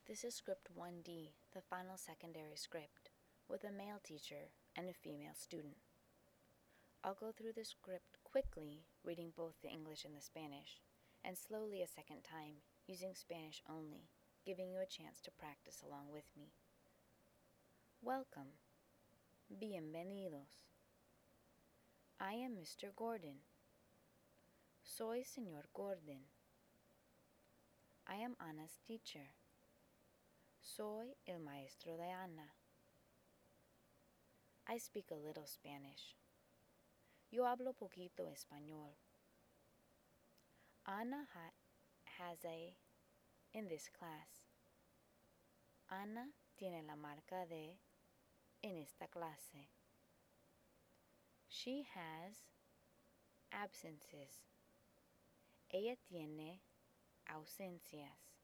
This is script 1D, the final secondary script, with a male teacher and a female student. I'll go through the script quickly, reading both the English and the Spanish, and slowly a second time, using Spanish only, giving you a chance to practice along with me. Welcome. Bienvenidos. I am Mr. Gordon. Soy Señor Gordon. I am Ana's teacher. Soy el maestro de Ana. I speak a little Spanish. Yo hablo poquito español. Ana has a in this class. Ana tiene la marca de en esta clase. She has absences. Ella tiene ausencias.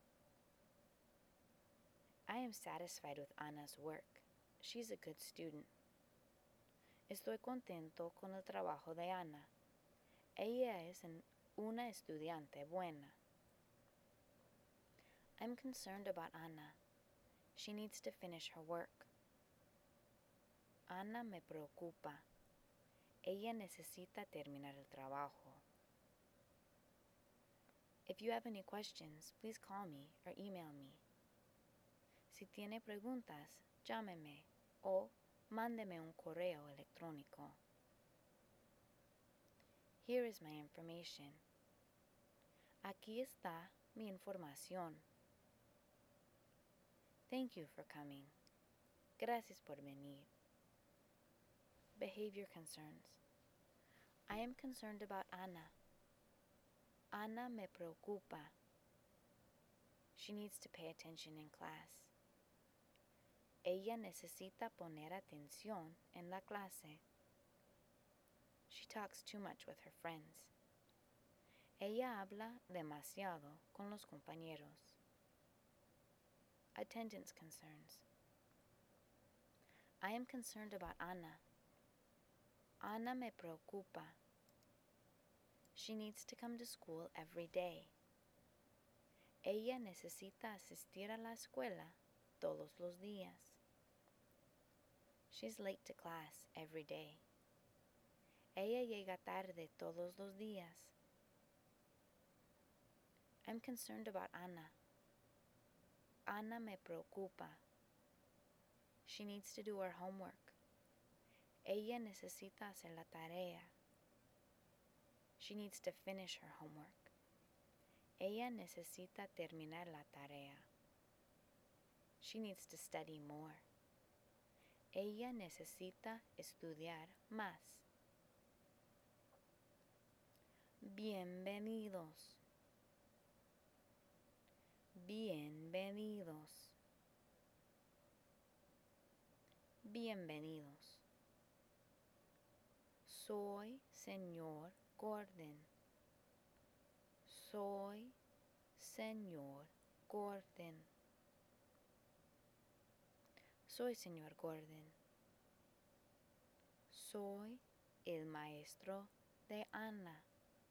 I am satisfied with Ana's work. She's a good student. Estoy contento con el trabajo de Ana. Ella es una estudiante buena. I'm concerned about Ana. She needs to finish her work. Ana me preocupa. Ella necesita terminar el trabajo. If you have any questions, please call me or email me. Si tiene preguntas, llámeme o mándeme un correo electrónico. Here is my information. Aquí está mi información. Thank you for coming. Gracias por venir. Behavior concerns. I am concerned about Ana. Ana me preocupa. She needs to pay attention in class. Ella necesita poner atención en la clase. She talks too much with her friends. Ella habla demasiado con los compañeros. Attendance concerns. I am concerned about Ana. Ana me preocupa. She needs to come to school every day. Ella necesita asistir a la escuela todos los días. She's late to class every day. Ella llega tarde todos los días. I'm concerned about Ana. Ana me preocupa. She needs to do her homework. Ella necesita hacer la tarea. She needs to finish her homework. Ella necesita terminar la tarea. She needs to study more. Ella necesita estudiar más. Bienvenidos. Bienvenidos. Bienvenidos. Soy Señor Gordon. Soy Señor Gordon. Soy Señor Gordon. Soy el maestro de Ana.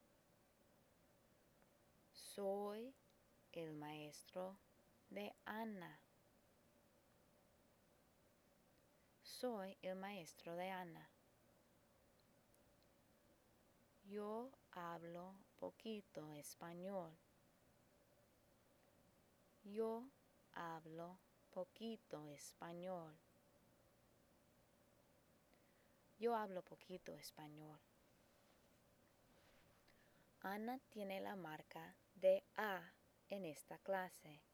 Soy el maestro de Ana. Soy el maestro de Ana. Yo hablo poquito español. Yo hablo poquito español. Yo hablo poquito español. Ana tiene la marca de A en esta clase.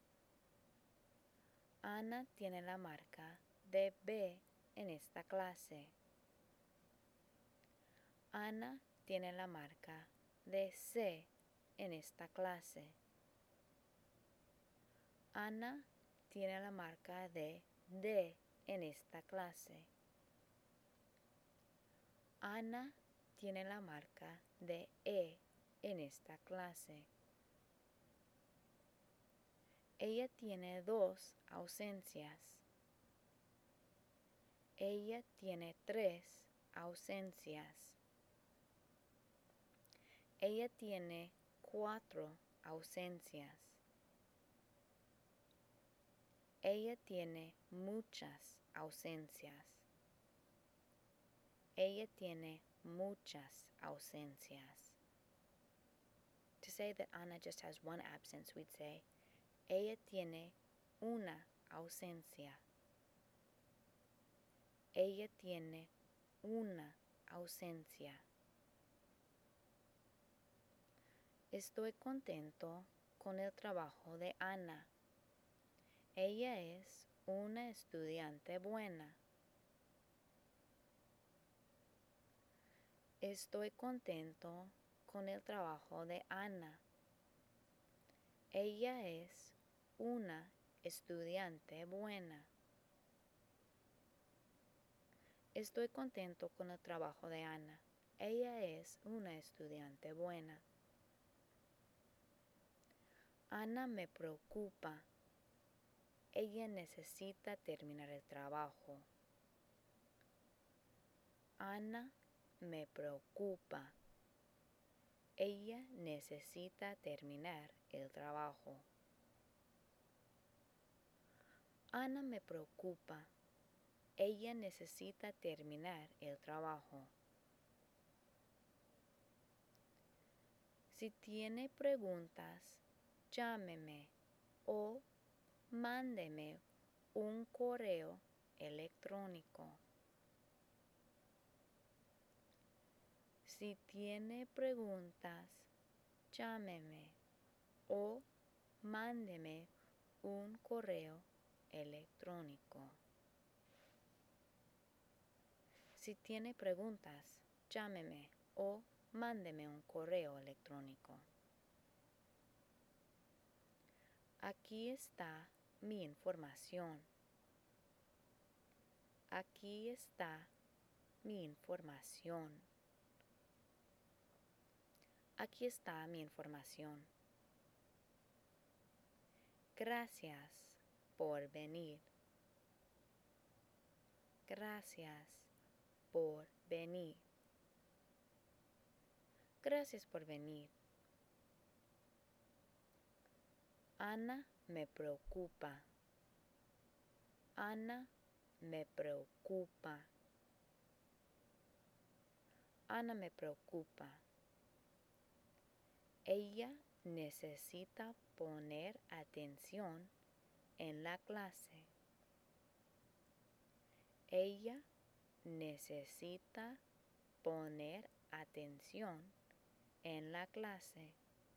Ana tiene la marca de B en esta clase. Ana tiene la marca de C en esta clase. Ana tiene la marca de D en esta clase. Ana tiene la marca de E en esta clase. Ella tiene 2 ausencias. Ella tiene 3 ausencias. Ella tiene 4 ausencias. Ella tiene muchas ausencias. Ella tiene muchas ausencias. To say that Ana just has one absence, we'd say, ella tiene una ausencia. Ella tiene una ausencia. Estoy contento con el trabajo de Ana. Ella es una estudiante buena. Estoy contento con el trabajo de Ana. Ella es una estudiante buena. Estoy contento con el trabajo de Ana. Ella es una estudiante buena. Ana me preocupa. Ella necesita terminar el trabajo. Ana me preocupa. Ella necesita terminar el trabajo. Ana me preocupa. Ella necesita terminar el trabajo. Si tiene preguntas, llámeme o mándeme un correo electrónico. Si tiene preguntas, llámeme o mándeme un correo electrónico. Si tiene preguntas, llámeme o mándeme un correo electrónico. Aquí está mi información. Aquí está mi información. Aquí está mi información. Gracias por venir. Gracias por venir. Gracias por venir. Ana me preocupa. Ana me preocupa. Ana me preocupa. Ella necesita poner atención en la clase. Ella necesita poner atención en la clase.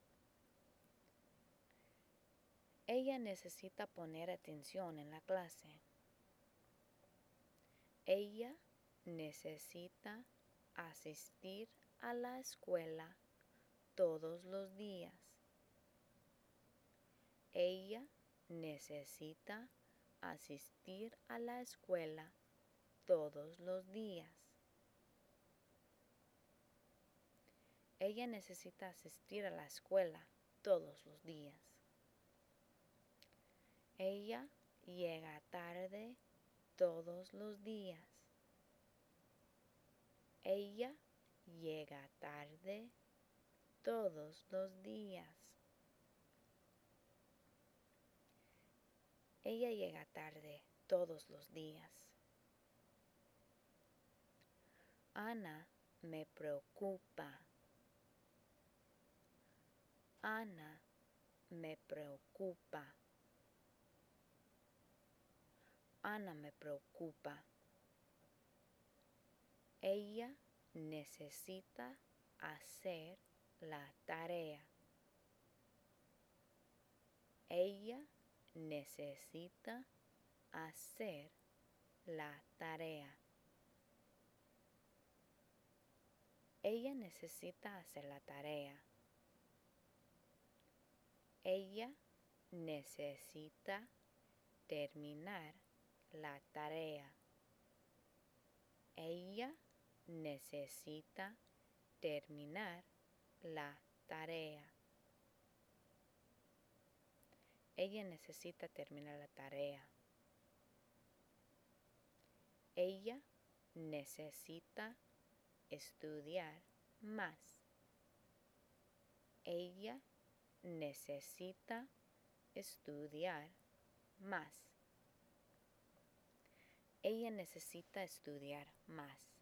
Ella necesita poner atención en la clase. Ella necesita asistir a la escuela todos los días. Ella necesita asistir a la escuela todos los días. Ella necesita asistir a la escuela todos los días. Ella llega tarde todos los días. Ella llega tarde todos los días. Ella llega tarde todos los días. Ana me preocupa. Ana me preocupa. Ana me preocupa. Ella necesita hacer la tarea. Ella necesita hacer la tarea. Ella necesita hacer la tarea. Ella necesita terminar la tarea. Ella necesita terminar la tarea. Ella necesita terminar la tarea. Ella necesita estudiar más. Ella necesita estudiar más. Ella necesita estudiar más.